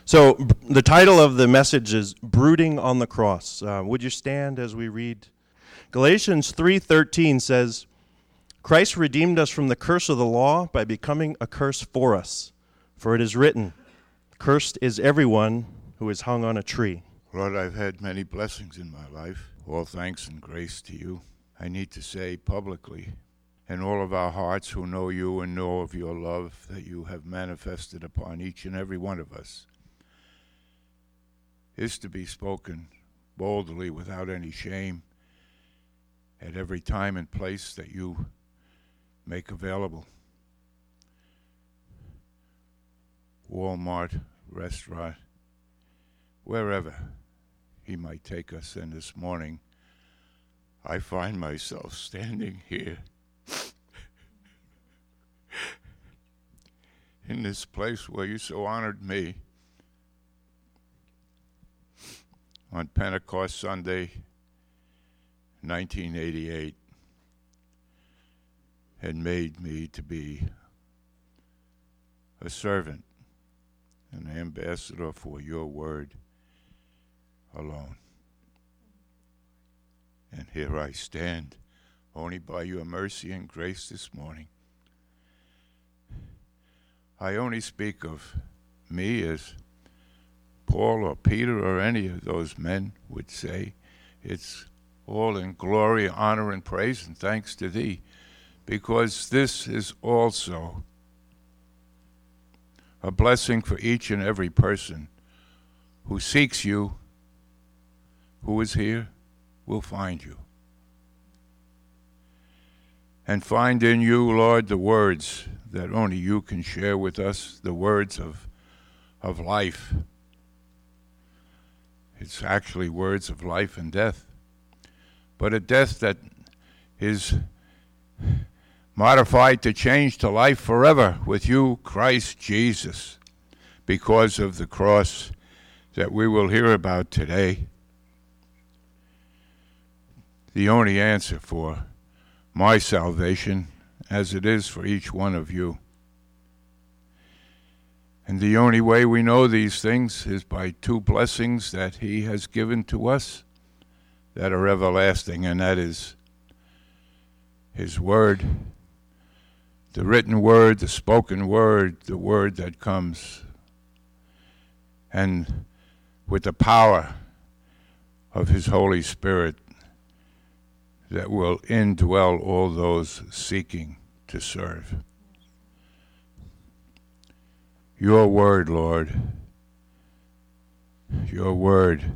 So the title of the message is Brooding on the Cross. Would you stand as we read? Galatians 3:13 says, Christ redeemed us from the curse of the law by becoming a curse for us. For it is written, Cursed is everyone who is hung on a tree. Lord, I've had many blessings in my life. All thanks and grace to you. I need to say publicly, and all of our hearts who know you and know of your love that you have manifested upon each and every one of us, is to be spoken boldly without any shame at every time and place that you make available. Walmart, restaurant, wherever he might take us. And this morning, I find myself standing here in this place where you so honored me on Pentecost Sunday, 1988, and made me to be a servant, an ambassador for your word alone. And here I stand, only by your mercy and grace this morning. I only speak of me as Paul or Peter or any of those men would say. It's all in glory, honor, and praise, and thanks to thee, because this is also a blessing for each and every person who seeks you, who is here, will find you. And find in you, Lord, the words that only you can share with us, the words of life. It's actually words of life and death, but a death that is modified to change to life forever with you, Christ Jesus, because of the cross that we will hear about today. The only answer for my salvation, as it is for each one of you. And the only way we know these things is by two blessings that he has given to us that are everlasting, and that is his word, the written word, the spoken word, the word that comes, and with the power of his Holy Spirit that will indwell all those seeking to serve. Your word, Lord, your word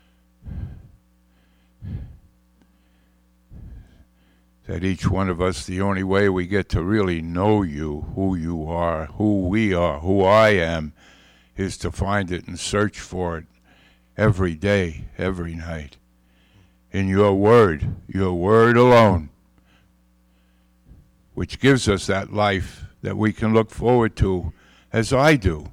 that each one of us, the only way we get to really know you, who you are, who we are, who I am, is to find it and search for it every day, every night. In your word alone, which gives us that life that we can look forward to, as I do.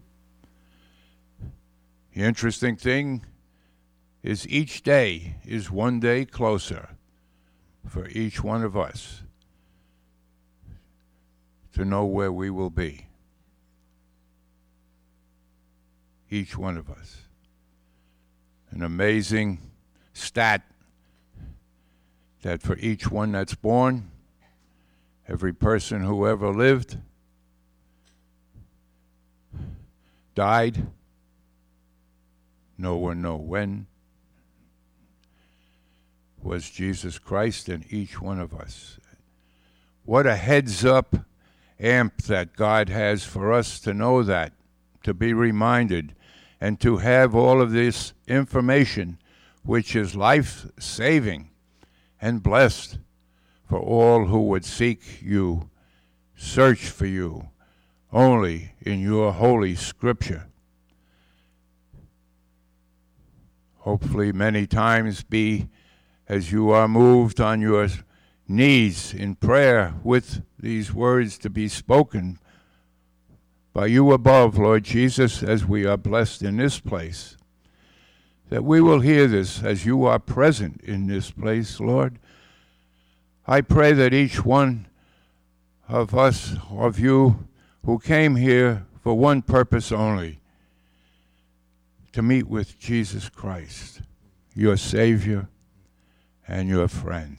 The interesting thing is each day is one day closer for each one of us to know where we will be. Each one of us. An amazing stat that for each one that's born, every person who ever lived, died, no one know when, was Jesus Christ in each one of us. What a heads up amp that God has for us to know that, to be reminded, and to have all of this information, which is life-saving and blessed for all who would seek you, search for you, only in your holy scripture. Hopefully many times be as you are moved on your knees in prayer with these words to be spoken by you above, Lord Jesus, as we are blessed in this place, that we will hear this as you are present in this place, Lord. I pray that each one of us, of you, who came here for one purpose only, to meet with Jesus Christ, your Savior and your friend.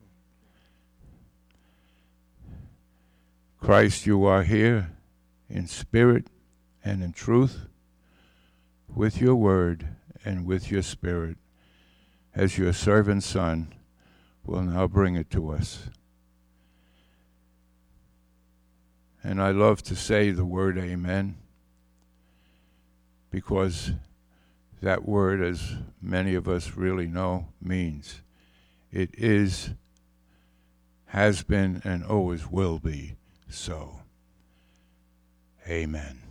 Christ, you are here in spirit and in truth, with your word and with your spirit, as your servant son will now bring it to us. And I love to say the word amen, because that word, as many of us really know, means it is, has been, and always will be so. Amen.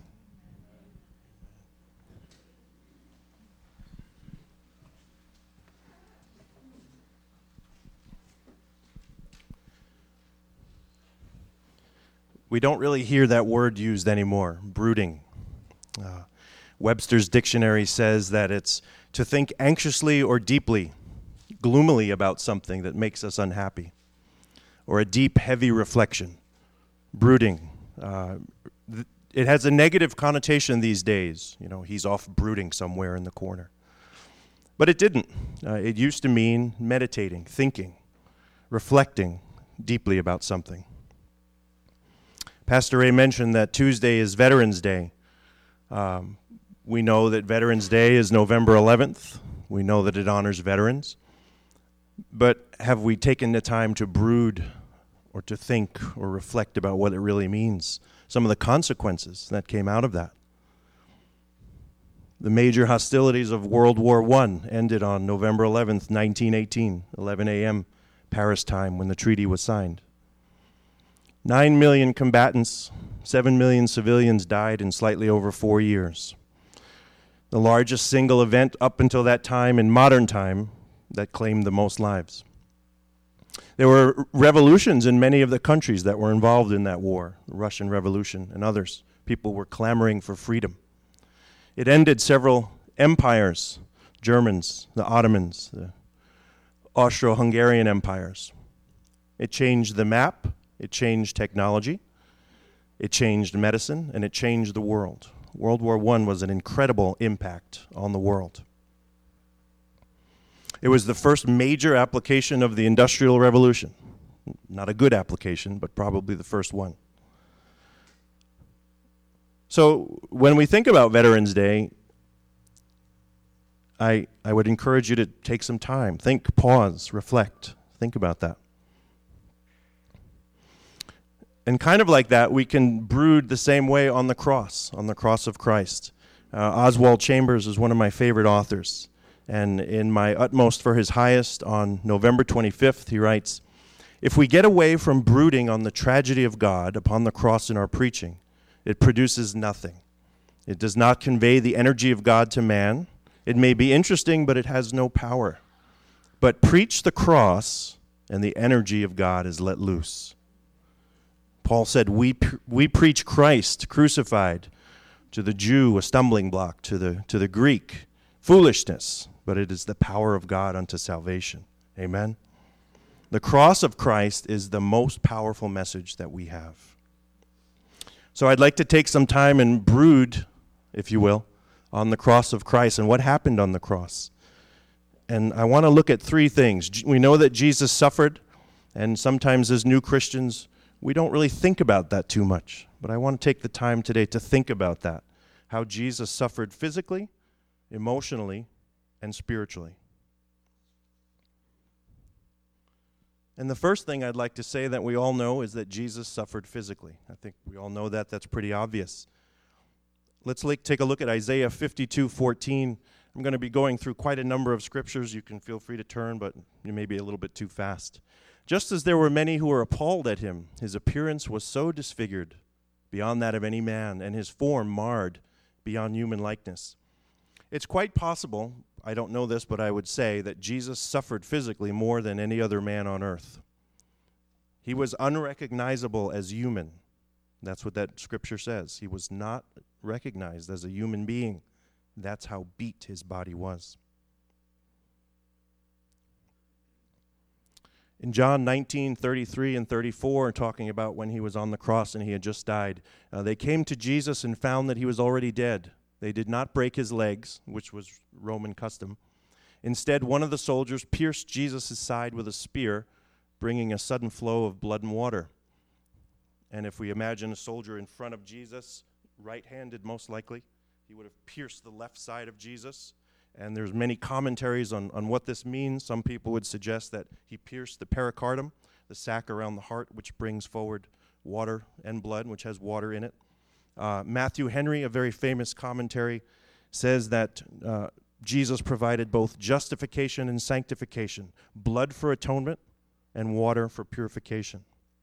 We don't really hear that word used anymore, brooding. Webster's dictionary says that it's to think anxiously or deeply, gloomily about something that makes us unhappy, or a deep, heavy reflection. Brooding. It has a negative connotation these days. You know, he's off brooding somewhere in the corner. But it didn't. It used to mean meditating, thinking, reflecting deeply about something. Pastor Ray mentioned that Tuesday is Veterans Day. We know that Veterans Day is November 11th. We know that it honors veterans. But have we taken the time to brood or to think or reflect about what it really means? Some of the consequences that came out of that. The major hostilities of World War I ended on November 11th, 1918, 11 a.m. Paris time, when the treaty was signed. 9 million combatants, 7 million civilians died in slightly over 4 years. The largest single event up until that time in modern time that claimed the most lives. There were revolutions in many of the countries that were involved in that war, the Russian Revolution and others. People were clamoring for freedom. It ended several empires, Germans, the Ottomans, the Austro-Hungarian empires. It changed the map. It changed technology, it changed medicine, and it changed the world. World War I was an incredible impact on the world. It was the first major application of the Industrial Revolution. Not a good application, but probably the first one. So when we think about Veterans Day, I would encourage you to take some time. Think, pause, reflect. Think about that. And kind of like that, we can brood the same way on the cross of Christ. Oswald Chambers is one of my favorite authors. And in My Utmost for His Highest on November 25th, he writes, "If we get away from brooding on the tragedy of God upon the cross in our preaching, it produces nothing. It does not convey the energy of God to man. It may be interesting, but it has no power. But preach the cross, and the energy of God is let loose." Paul said, we preach Christ crucified, to the Jew a stumbling block, to the Greek foolishness, but it is the power of God unto salvation. Amen? The cross of Christ is the most powerful message that we have. So I'd like to take some time and brood, if you will, on the cross of Christ and what happened on the cross. And I want to look at three things. We know that Jesus suffered, and sometimes as new Christians, we don't really think about that too much, but I want to take the time today to think about that, how Jesus suffered physically, emotionally, and spiritually. And the first thing I'd like to say that we all know is that Jesus suffered physically. I think we all know that. That's pretty obvious. Let's take a look at Isaiah 52:14. I'm going to be going through quite a number of scriptures. You can feel free to turn, but you may be a little bit too fast. Just as there were many who were appalled at him, his appearance was so disfigured beyond that of any man, and his form marred beyond human likeness. It's quite possible, I don't know this, but I would say that Jesus suffered physically more than any other man on earth. He was unrecognizable as human. That's what that scripture says. He was not recognized as a human being. That's how beat his body was. In John 19:33 and 34, talking about when he was on the cross and he had just died, they came to Jesus and found that he was already dead. They did not break his legs, which was Roman custom. Instead, one of the soldiers pierced Jesus' side with a spear, bringing a sudden flow of blood and water. And if we imagine a soldier in front of Jesus, right-handed most likely, he would have pierced the left side of Jesus. And there's many commentaries on what this means. Some people would suggest that he pierced the pericardium, the sac around the heart, which brings forward water and blood, which has water in it. Matthew Henry, a very famous commentary, says that Jesus provided both justification and sanctification, blood for atonement and water for purification.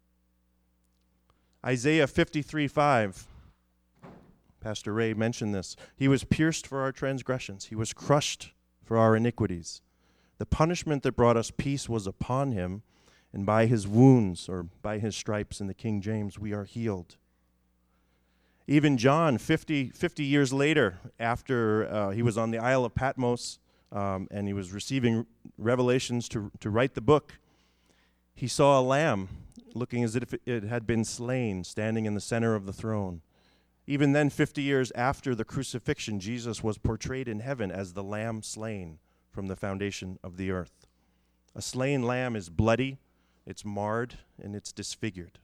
Isaiah 53:5, Pastor Ray mentioned this. He was pierced for our transgressions. He was crushed for our iniquities. The punishment that brought us peace was upon him, and by his wounds, or by his stripes in the King James, we are healed. Even John, 50 years later, after he was on the Isle of Patmos and he was receiving revelations to write the book, he saw a lamb looking as if it had been slain, standing in the center of the throne. Even then, 50 years after the crucifixion, Jesus was portrayed in heaven as the lamb slain from the foundation of the earth. A slain lamb is bloody, it's marred, and it's disfigured.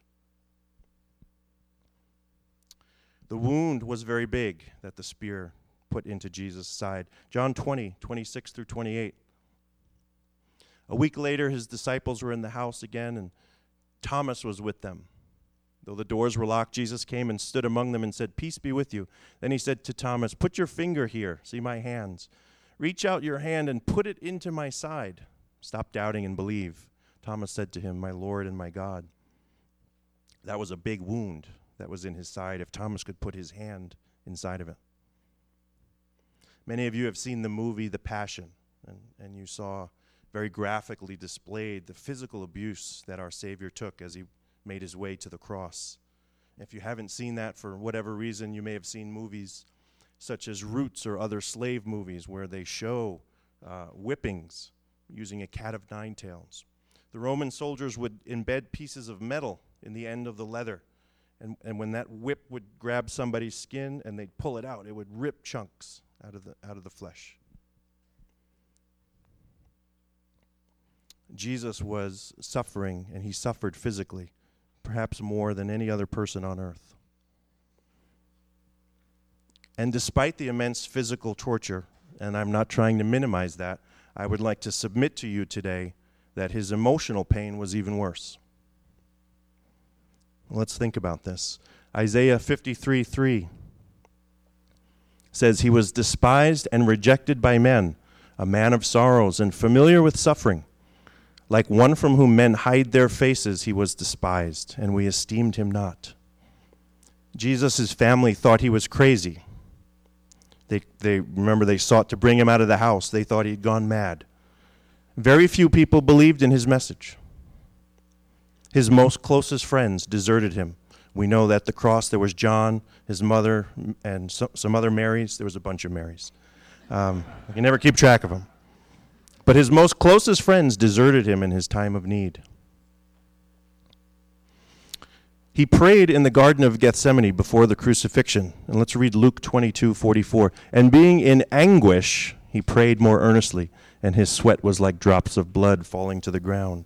The wound was very big that the spear put into Jesus' side. John 20:26 through 28. A week later, his disciples were in the house again, and Thomas was with them. Though the doors were locked, Jesus came and stood among them and said, "Peace be with you." Then he said to Thomas, "Put your finger here, see my hands. Reach out your hand and put it into my side. Stop doubting and believe." Thomas said to him, "My Lord and my God." That was a big wound that was in his side, if Thomas could put his hand inside of it. Many of you have seen the movie The Passion, and you saw very graphically displayed the physical abuse that our Savior took as he made his way to the cross. If you haven't seen that for whatever reason, you may have seen movies such as Roots or other slave movies where they show whippings using a cat of nine tails. The Roman soldiers would embed pieces of metal in the end of the leather, and when that whip would grab somebody's skin and they'd pull it out, it would rip chunks out of the flesh. Jesus was suffering, and he suffered physically, perhaps more than any other person on earth. And despite the immense physical torture, and I'm not trying to minimize that, I would like to submit to you today that his emotional pain was even worse. Let's think about this. Isaiah 53:3 says, "He was despised and rejected by men, a man of sorrows and familiar with suffering. Like one from whom men hide their faces, he was despised, and we esteemed him not." Jesus' family thought he was crazy. They sought to bring him out of the house. They thought he'd gone mad. Very few people believed in his message. His most closest friends deserted him. We know that at the cross there was John, his mother, and some other Marys. There was a bunch of Marys. I can never keep track of them. But his most closest friends deserted him in his time of need. He prayed in the Garden of Gethsemane before the crucifixion. And let's read Luke 22:44. "And being in anguish, he prayed more earnestly, and his sweat was like drops of blood falling to the ground."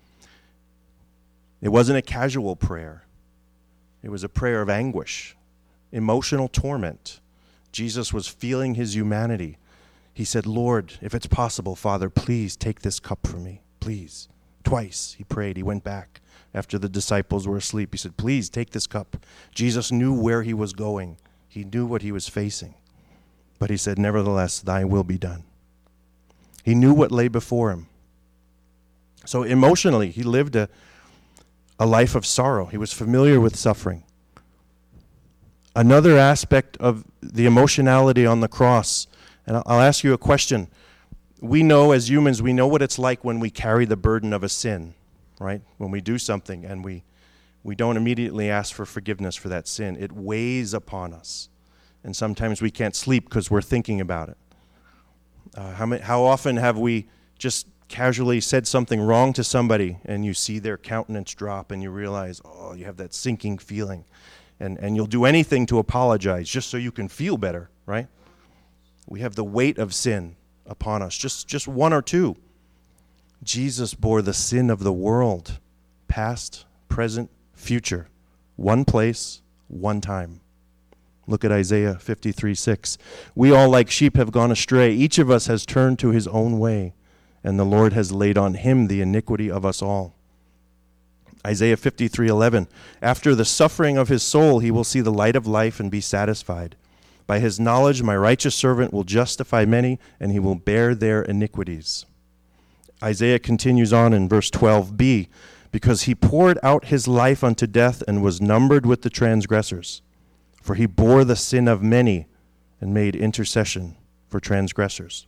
It wasn't a casual prayer. It was a prayer of anguish, emotional torment. Jesus was feeling his humanity. He said, "Lord, if it's possible, Father, please take this cup from me, please." Twice he prayed. He went back after the disciples were asleep. He said, "Please take this cup." Jesus knew where he was going. He knew what he was facing. But he said, "Nevertheless, thy will be done." He knew what lay before him. So emotionally, he lived a life of sorrow. He was familiar with suffering. Another aspect of the emotionality on the cross, and I'll ask you a question. We know as humans, we know what it's like when we carry the burden of a sin, right? When we do something and we don't immediately ask for forgiveness for that sin. It weighs upon us. And sometimes we can't sleep because we're thinking about it. How often have we just casually said something wrong to somebody and you see their countenance drop and you realize, oh, you have that sinking feeling. and you'll do anything to apologize just so you can feel better, right? We have the weight of sin upon us, just one or two. Jesus bore the sin of the world, past, present, future, one place, one time. Look at Isaiah 53:6. We all like sheep have gone astray. Each of us has turned to his own way, and the Lord has laid on him the iniquity of us all. Isaiah 53:11. After the suffering of his soul, he will see the light of life and be satisfied. By his knowledge, my righteous servant will justify many, and he will bear their iniquities. Isaiah continues on in verse 12b, because he poured out his life unto death and was numbered with the transgressors. For he bore the sin of many and made intercession for transgressors.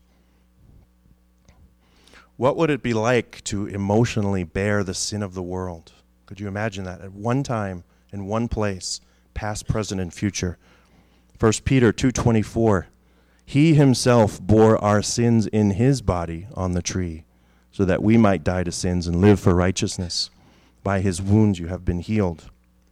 What would it be like to emotionally bear the sin of the world? Could you imagine that? At one time, in one place, past, present, and future. 1 Peter 2:24, he himself bore our sins in his body on the tree, so that we might die to sins and live for righteousness. By his wounds you have been healed.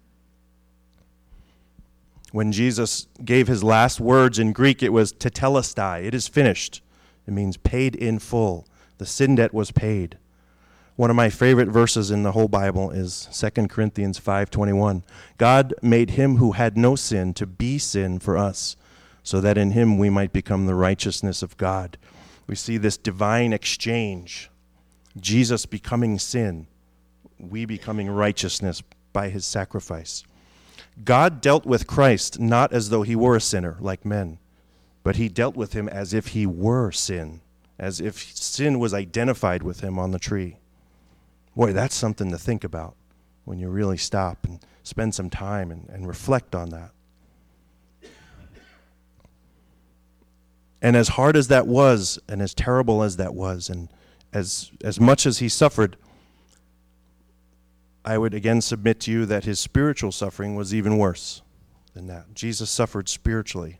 When Jesus gave his last words in Greek, it was tetelestai. It is finished. It means paid in full. The sin debt was paid. One of my favorite verses in the whole Bible is 2 Corinthians 5:21. God made him who had no sin to be sin for us, so that in him we might become the righteousness of God. We see this divine exchange. Jesus becoming sin, we becoming righteousness by his sacrifice. God dealt with Christ not as though he were a sinner like men, but he dealt with him as if he were sin, as if sin was identified with him on the tree. Boy, that's something to think about when you really stop and spend some time and reflect on that. And as hard as that was, and as terrible as that was, and as much as he suffered, I would again submit to you that his spiritual suffering was even worse than that. Jesus suffered spiritually.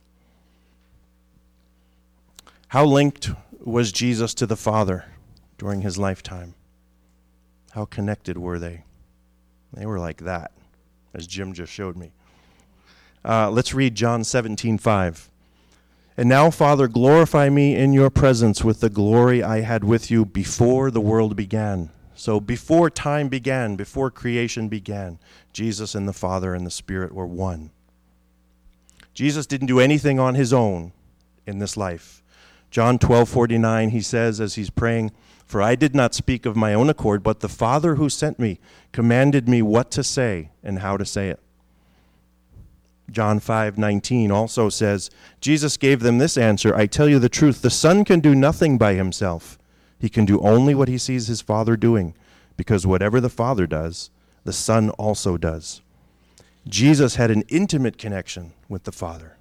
How linked was Jesus to the Father during his lifetime? How connected were they? They were like that, as Jim just showed me. Let's read John 17:5. And now, Father, glorify me in your presence with the glory I had with you before the world began. So before time began, before creation began, Jesus and the Father and the Spirit were one. Jesus didn't do anything on his own in this life. John 12:49, he says as he's praying, for I did not speak of my own accord, but the Father who sent me commanded me what to say and how to say it. John 5:19 also says, Jesus gave them this answer, I tell you the truth, the Son can do nothing by himself. He can do only what he sees his Father doing, because whatever the Father does, the Son also does. Jesus had an intimate connection with the Father.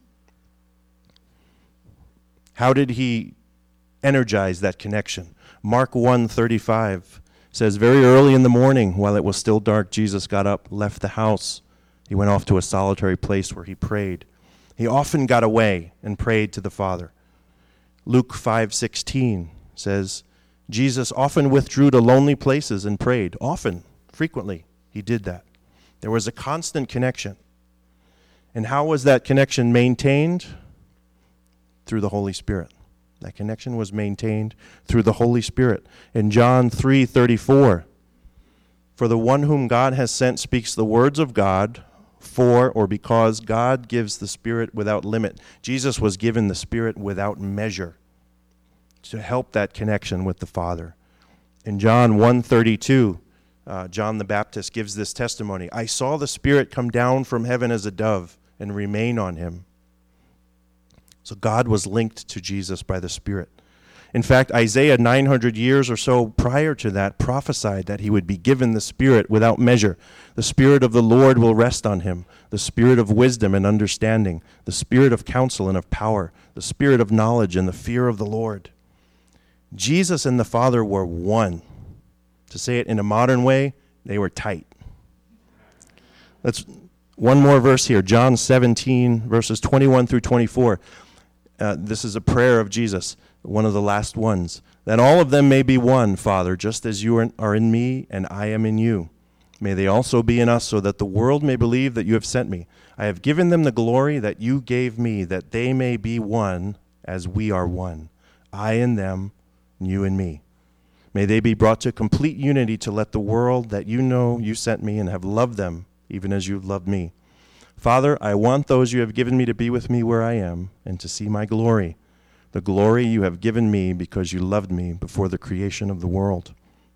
How did he energize that connection? Mark 1:35 says, very early in the morning, while it was still dark, Jesus got up, left the house. He went off to a solitary place where he prayed. He often got away and prayed to the Father. Luke 5:16 says, Jesus often withdrew to lonely places and prayed. Often, frequently, he did that. There was a constant connection. And how was that connection maintained? Through the Holy Spirit. That connection was maintained through the Holy Spirit. In John 3:34, for the one whom God has sent speaks the words of God, for or because God gives the Spirit without limit. Jesus was given the Spirit without measure to help that connection with the Father. In John 1:32, John the Baptist gives this testimony. I saw the Spirit come down from heaven as a dove and remain on him. So God was linked to Jesus by the Spirit. In fact, Isaiah 900 years or so prior to that prophesied that he would be given the Spirit without measure. The Spirit of the Lord will rest on him, the Spirit of wisdom and understanding, the Spirit of counsel and of power, the Spirit of knowledge and the fear of the Lord. Jesus and the Father were one. To say it in a modern way, they were tight. Let's one more verse here, John 17, verses 21 through 24. This is a prayer of Jesus, one of the last ones. That all of them may be one, Father, just as you are in me and I am in you. May they also be in us, so that the world may believe that you have sent me. I have given them the glory that you gave me, that they may be one as we are one. I and them, and you and me. May they be brought to complete unity, to let the world that you know you sent me and have loved them, even as you have loved me. Father, I want those you have given me to be with me where I am, and to see my glory, the glory you have given me because you loved me before the creation of the world.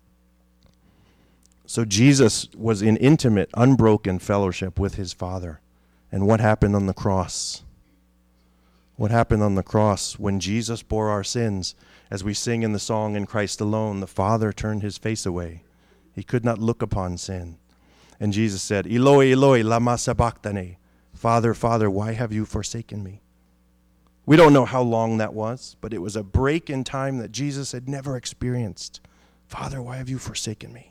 So Jesus was in intimate, unbroken fellowship with his Father. And what happened on the cross? What happened on the cross when Jesus bore our sins? As we sing in the song, "In Christ Alone," the Father turned his face away. He could not look upon sin. And Jesus said, "Eloi, Eloi, lama sabachthani." Father, Father, why have you forsaken me? We don't know how long that was, but it was a break in time that Jesus had never experienced. Father, why have you forsaken me?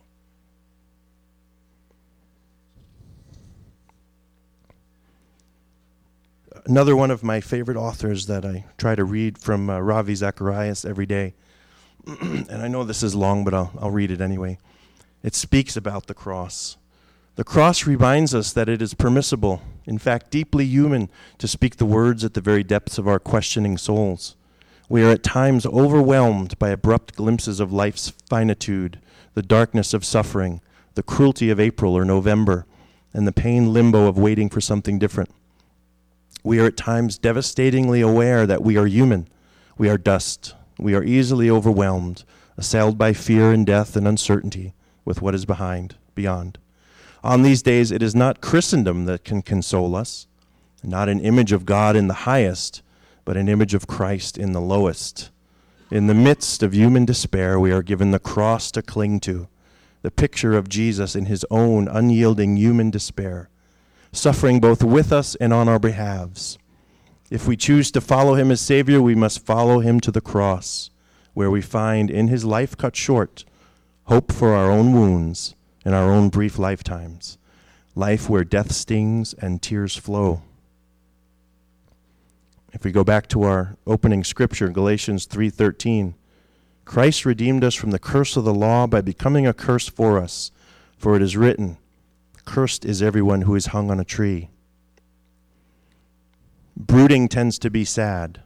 Another one of my favorite authors that I try to read from Ravi Zacharias every day, and I know this is long, but I'll read it anyway. It speaks about the cross. The cross reminds us that it is permissible, in fact deeply human, to speak the words at the very depths of our questioning souls. We are at times overwhelmed by abrupt glimpses of life's finitude, the darkness of suffering, the cruelty of April or November, and the pain limbo of waiting for something different. We are at times devastatingly aware that we are human. We are dust. We are easily overwhelmed, assailed by fear and death and uncertainty with what is beyond. On these days, it is not Christendom that can console us, not an image of God in the highest, but an image of Christ in the lowest. In the midst of human despair, we are given the cross to cling to, the picture of Jesus in his own unyielding human despair, suffering both with us and on our behalves. If we choose to follow him as Savior, we must follow him to the cross, where we find in his life cut short hope for our own wounds and our own brief lifetimes, life where death stings and tears flow. If we go back to our opening scripture, Galatians 3:13, Christ redeemed us from the curse of the law by becoming a curse for us, for it is written, "Cursed is everyone who is hung on a tree." Brooding tends to be sad,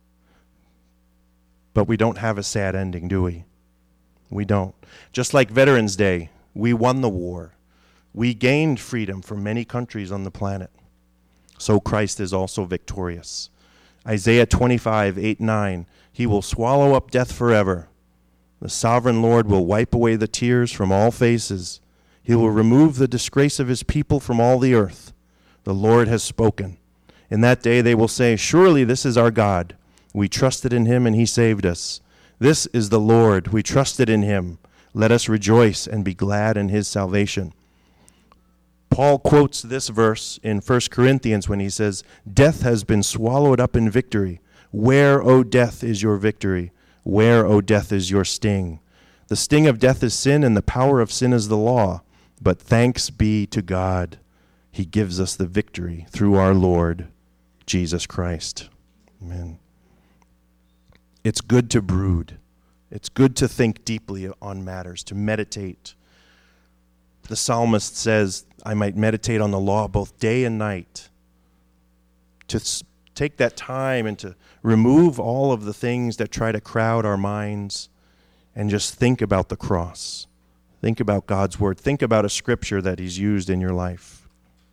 but we don't have a sad ending, do we? We don't. Just like Veterans Day, we won the war. We gained freedom from many countries on the planet. So Christ is also victorious. Isaiah 25:8-9, he will swallow up death forever. The sovereign Lord will wipe away the tears from all faces. He will remove the disgrace of his people from all the earth. The Lord has spoken. In that day they will say, "Surely this is our God. We trusted in him and he saved us. This is the Lord. We trusted in him. Let us rejoice and be glad in his salvation." Paul quotes this verse in 1 Corinthians when he says, "Death has been swallowed up in victory. Where, O death, is your victory? Where, O death, is your sting? The sting of death is sin, and the power of sin is the law. But thanks be to God, he gives us the victory through our Lord Jesus Christ." Amen. It's good to brood. It's good to think deeply on matters, to meditate. The psalmist says, "I might meditate on the law both day and night." To take that time and to remove all of the things that try to crowd our minds and just think about the cross. Think about God's word. Think about a scripture that he's used in your life.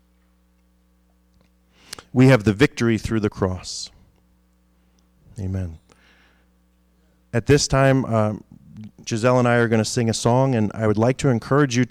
We have the victory through the cross. Amen. At this time, Giselle and I are going to sing a song, and I would like to encourage you